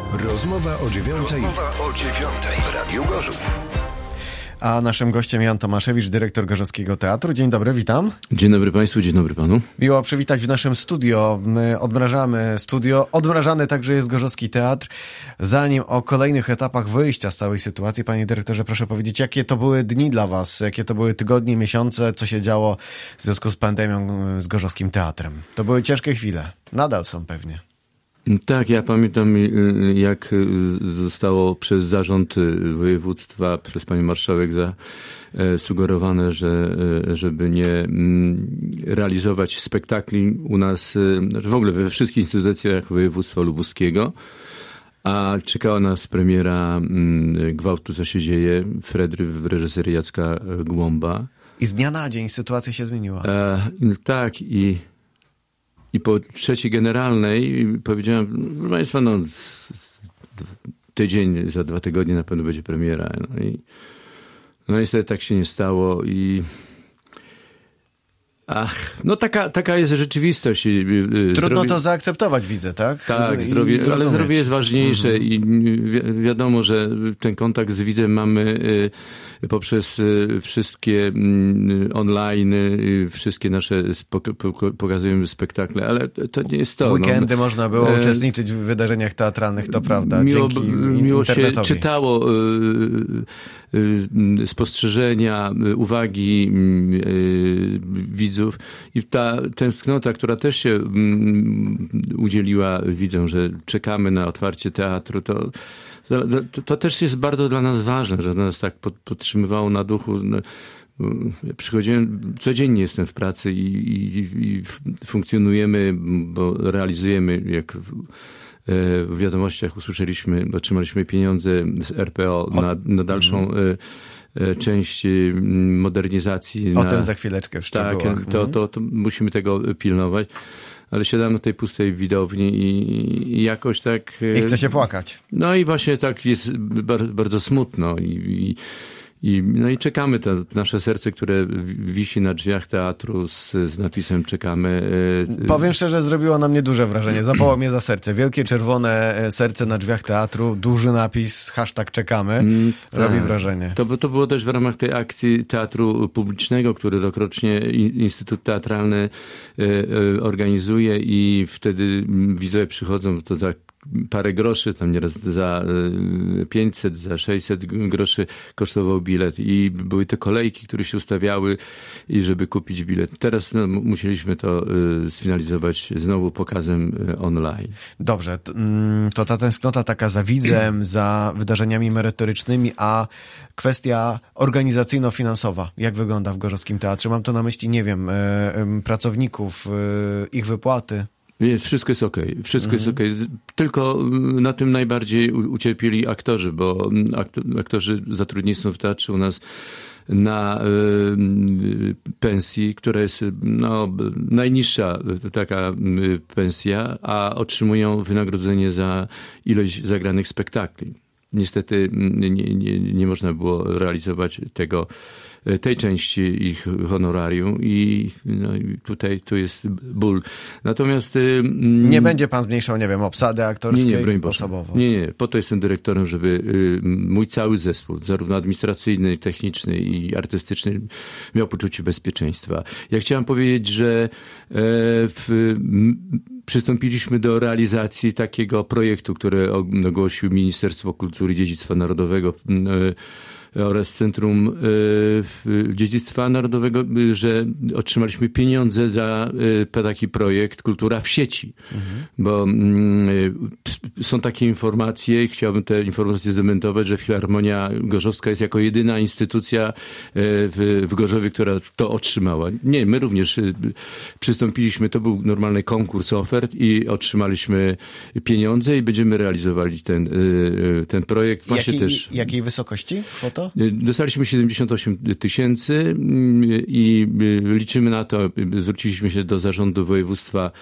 Rozmowa o 9:00 w Radiu Gorzów. A naszym gościem Jan Tomaszewicz, dyrektor Gorzowskiego Teatru. Dzień dobry, witam. Dzień dobry Państwu, dzień dobry Panu. Miło przywitać w naszym studio. My odmrażamy studio. Odmrażany także jest Gorzowski Teatr. Zanim o kolejnych etapach wyjścia z całej sytuacji, panie dyrektorze, proszę powiedzieć, jakie to były dni dla was? Jakie to były tygodnie, miesiące? Co się działo w związku z pandemią z Gorzowskim Teatrem? To były ciężkie chwile. Nadal są pewnie. Tak, ja pamiętam, jak zostało przez zarząd województwa, przez panią marszałek zasugerowane, żeby nie realizować spektakli u nas, w ogóle we wszystkich instytucjach województwa lubuskiego. A czekała nas premiera Gwałtu, co się dzieje, Fredry w reżyserii Jacka Głąba. I z dnia na dzień sytuacja się zmieniła. Tak, i po trzeciej generalnej powiedziałem, proszę Państwa, tydzień, za 2 tygodnie na pewno będzie premiera. No niestety tak się nie stało i taka jest rzeczywistość. Trudno to zaakceptować, widzę, tak? Tak, ale zdrowie jest ważniejsze i wiadomo, że ten kontakt z widzem mamy poprzez wszystkie online, wszystkie nasze pokazujemy spektakle, ale to nie jest to. Weekendy można było uczestniczyć w wydarzeniach teatralnych, to prawda, dzięki miło internetowi. Się czytało spostrzeżenia, uwagi widzów i ta tęsknota, która też się udzieliła widzom, że czekamy na otwarcie teatru, to też jest bardzo dla nas ważne, że nas tak podtrzymywało na duchu. Przychodziłem, codziennie jestem w pracy i funkcjonujemy, bo realizujemy, jak w wiadomościach otrzymaliśmy pieniądze z RPO na dalszą część modernizacji. O tym za chwileczkę w szczegółach. Tak, to musimy tego pilnować. Ale siadam na tej pustej widowni i jakoś tak... I chce się płakać. No i właśnie tak jest bardzo smutno i czekamy, to nasze serce, które wisi na drzwiach teatru z napisem czekamy. Powiem szczerze, zrobiło na mnie duże wrażenie. Zapało mnie za serce. Wielkie czerwone serce na drzwiach teatru, duży napis, #czekamy. Robi wrażenie. To było też w ramach tej akcji teatru publicznego, który rokrocznie Instytut Teatralny organizuje i wtedy widzowie przychodzą, to za parę groszy, tam nieraz za 500, za 600 groszy kosztował bilet i były te kolejki, które się ustawiały i żeby kupić bilet. Teraz musieliśmy to sfinalizować znowu pokazem online. Dobrze, to ta tęsknota taka za widzem, za wydarzeniami merytorycznymi, a kwestia organizacyjno-finansowa, jak wygląda w Gorzowskim Teatrze? Mam tu na myśli, nie wiem, pracowników, ich wypłaty. Nie, wszystko jest okej. Wszystko jest okej. Tylko na tym najbardziej ucierpieli aktorzy, bo aktorzy zatrudnieni są w teatrze u nas na pensji, która jest najniższa taka pensja, a otrzymują wynagrodzenie za ilość zagranych spektakli. Niestety nie można było realizować tej części ich honorarium i tu jest ból. Natomiast... nie będzie pan zmniejszał, nie wiem, obsady aktorskiej osobowo? Nie. Po to jestem dyrektorem, żeby mój cały zespół, zarówno administracyjny, techniczny i artystyczny, miał poczucie bezpieczeństwa. Ja chciałem powiedzieć, że przystąpiliśmy do realizacji takiego projektu, który ogłosił Ministerstwo Kultury i Dziedzictwa Narodowego oraz Centrum Dziedzictwa Narodowego, że otrzymaliśmy pieniądze za taki projekt Kultura w sieci. Bo są takie informacje i chciałbym te informacje zdementować, że Filharmonia Gorzowska jest jako jedyna instytucja w Gorzowie, która to otrzymała. Nie, my również przystąpiliśmy, to był normalny konkurs ofert i otrzymaliśmy pieniądze i będziemy realizowali ten projekt. Jakiej wysokości kwota? Dostaliśmy 78 000 i liczymy na to, zwróciliśmy się do zarządu województwa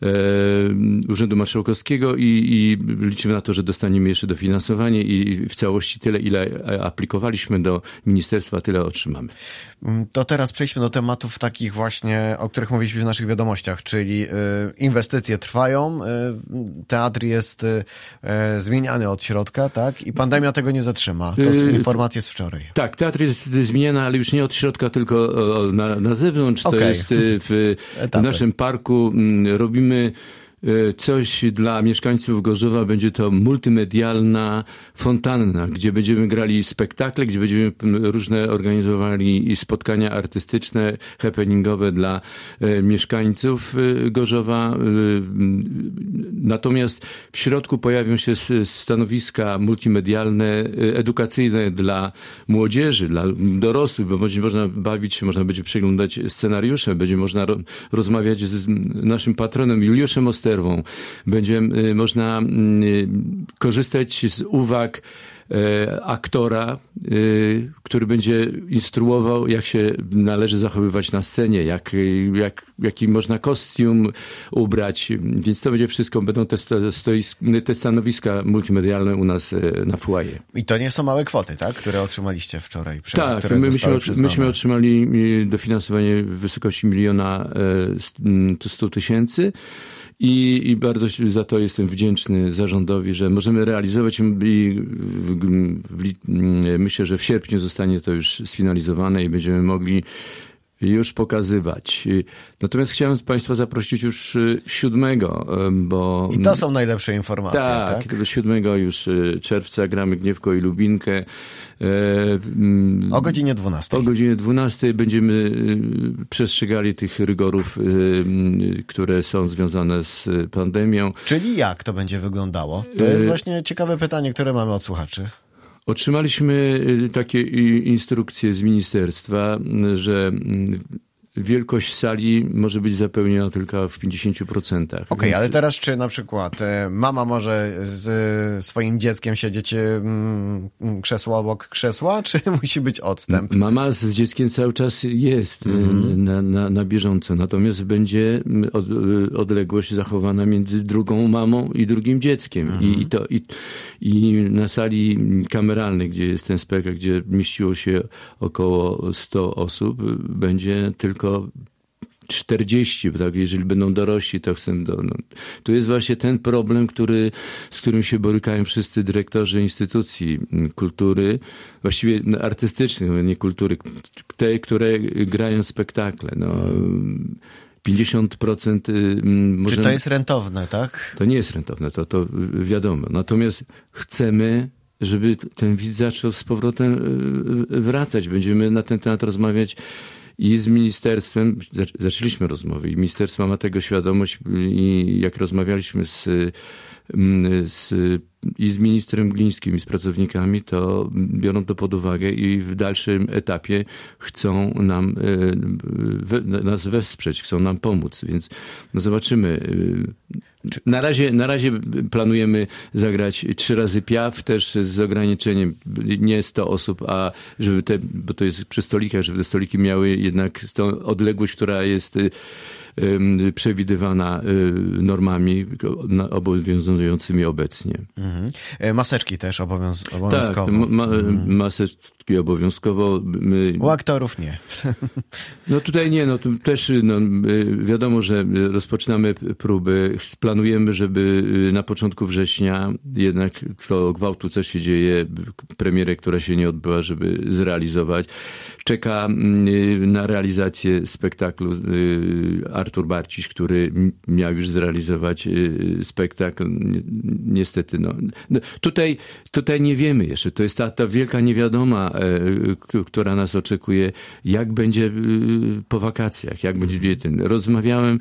Urzędu Marszałkowskiego i liczymy na to, że dostaniemy jeszcze dofinansowanie i w całości tyle, ile aplikowaliśmy do ministerstwa, tyle otrzymamy. To teraz przejdźmy do tematów takich właśnie, o których mówiliśmy w naszych wiadomościach, czyli inwestycje trwają, teatr jest zmieniany od środka, tak? I pandemia tego nie zatrzyma. To są informacje z wczoraj. Tak, teatr jest zmieniany, ale już nie od środka, tylko na zewnątrz. To jest w naszym parku. Robimy coś dla mieszkańców Gorzowa. Będzie to multimedialna fontanna, gdzie będziemy grali spektakle, gdzie będziemy różne organizowali spotkania artystyczne, happeningowe dla mieszkańców Gorzowa. Natomiast w środku pojawią się stanowiska multimedialne, edukacyjne dla młodzieży, dla dorosłych, bo będzie można bawić się, można będzie przeglądać scenariusze, będzie można rozmawiać z naszym patronem Juliuszem Osterwą. Będzie można korzystać z uwag aktora, który będzie instruował, jak się należy zachowywać na scenie, jaki można kostium ubrać. Więc to będzie wszystko, będą te stanowiska multimedialne u nas na foyer. I to nie są małe kwoty, tak? Które otrzymaliście wczoraj. Tak, myśmy otrzymali dofinansowanie w wysokości 1 100 000. I bardzo za to jestem wdzięczny zarządowi, że możemy realizować i myślę, że w sierpniu zostanie to już sfinalizowane i będziemy mogli już pokazywać. Natomiast chciałem Państwa zaprosić już 7, bo... I to są najlepsze informacje, tak? Tak, 7 już czerwca gramy Gniewko i Lubinkę. O godzinie 12. O godzinie 12 będziemy przestrzegali tych rygorów, które są związane z pandemią. Czyli jak to będzie wyglądało? To jest właśnie ciekawe pytanie, które mamy od słuchaczy. Otrzymaliśmy takie instrukcje z ministerstwa, że wielkość sali może być zapełniona tylko w 50%. Okej, więc... ale teraz czy na przykład mama może z swoim dzieckiem siedzieć krzesło obok krzesła, czy musi być odstęp? Mama z dzieckiem cały czas jest na bieżąco, natomiast będzie odległość zachowana między drugą mamą i drugim dzieckiem. I na sali kameralnej, gdzie jest ten spektakl, gdzie mieściło się około 100 osób, będzie tylko 40, tak? Jeżeli będą dorośli, to chcę... Tu jest właśnie ten problem, z którym się borykają wszyscy dyrektorzy instytucji kultury, właściwie artystycznych, nie kultury, te, które grają spektakle. 50% Czy to jest rentowne, tak? To nie jest rentowne, to wiadomo. Natomiast chcemy, żeby ten widz zaczął z powrotem wracać. Będziemy na ten temat rozmawiać i z ministerstwem, zaczęliśmy rozmowy i ministerstwo ma tego świadomość i jak rozmawialiśmy i z ministrem Glińskim i z pracownikami, to biorą to pod uwagę i w dalszym etapie chcą nas wesprzeć, chcą nam pomóc, więc zobaczymy. Na razie planujemy zagrać 3 razy Piaf, też z ograniczeniem nie 100 osób, a żeby bo to jest przy stolikach, żeby te stoliki miały jednak tą odległość, która jest przewidywana normami obowiązującymi obecnie. Maseczki też obowiązkowo. Tak, maseczki obowiązkowo. U aktorów nie. No tutaj nie, tu też wiadomo, że rozpoczynamy próby. Planujemy, żeby na początku września jednak to gwałtu, co się dzieje, premierę, która się nie odbyła, żeby zrealizować. Czeka na realizację spektaklu Artur Barciś, który miał już zrealizować spektakl. Niestety, tutaj nie wiemy jeszcze. To jest ta wielka niewiadoma, która nas oczekuje, jak będzie po wakacjach, jak będzie. Rozmawiałem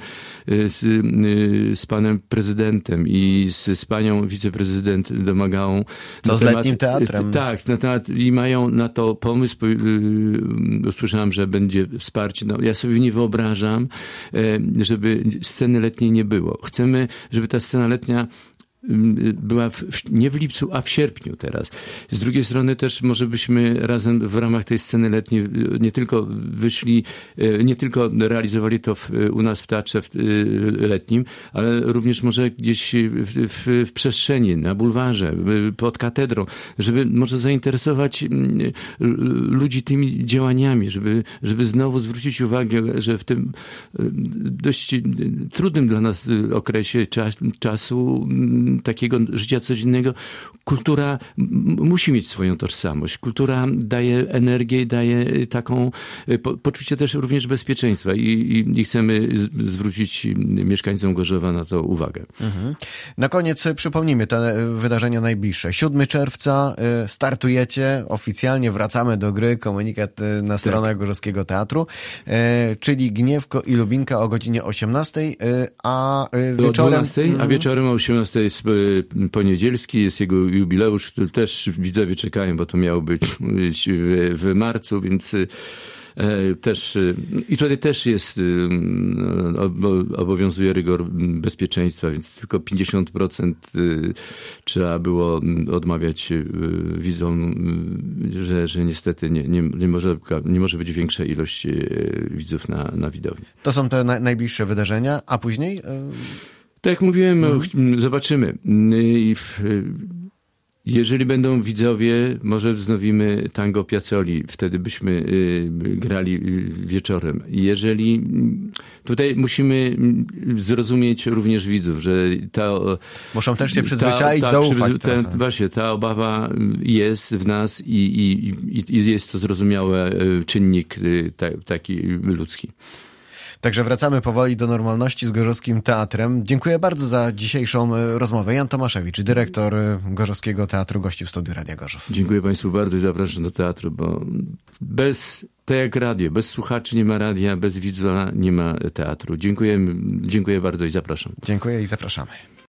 z panem prezydentem i z panią wiceprezydent Domagałą. Co z letnim teatrem? Tak, i mają na to pomysł. Usłyszałem, że będzie wsparcie. Ja sobie nie wyobrażam, żeby sceny letniej nie było. Chcemy, żeby ta scena letnia była nie w lipcu, a w sierpniu teraz. Z drugiej strony też może byśmy razem w ramach tej sceny letniej nie tylko wyszli, nie tylko realizowali to u nas w teatrze letnim, ale również może gdzieś w przestrzeni, na bulwarze, pod katedrą, żeby może zainteresować ludzi tymi działaniami, żeby znowu zwrócić uwagę, że w tym dość trudnym dla nas okresie czasu takiego życia codziennego, kultura musi mieć swoją tożsamość. Kultura daje energię, daje taką poczucie też również bezpieczeństwa i chcemy zwrócić mieszkańcom Gorzowa na to uwagę. Mhm. Na koniec przypomnijmy te wydarzenia najbliższe. 7 czerwca startujecie, oficjalnie wracamy do gry, komunikat na stronę Gorzowskiego Teatru, czyli Gniewko i Lubinka o godzinie 18, a wieczorem... O 12, a wieczorem o 18 jest poniedzielski, jest jego jubileusz, który też widzowie czekają, bo to miało być w marcu, więc też i tutaj też jest obowiązuje rygor bezpieczeństwa, więc tylko 50% trzeba było odmawiać widzom, że niestety nie może być większa ilość widzów na widowni. To są te najbliższe wydarzenia, a później... Tak jak mówiłem, zobaczymy. Jeżeli będą widzowie, może wznowimy tango Piazzoli, wtedy byśmy grali wieczorem. Jeżeli tutaj musimy zrozumieć również widzów, że muszą też się przyzwyczaić, zaufać. Właśnie, ta obawa jest w nas i jest to zrozumiały czynnik taki ludzki. Także wracamy powoli do normalności z Gorzowskim Teatrem. Dziękuję bardzo za dzisiejszą rozmowę. Jan Tomaszewicz, dyrektor Gorzowskiego Teatru, gościł w studiu Radia Gorzów. Dziękuję Państwu bardzo i zapraszam do teatru, bo tak jak radio, bez słuchaczy nie ma radia, bez widza nie ma teatru. Dziękuję bardzo i zapraszam. Dziękuję i zapraszamy.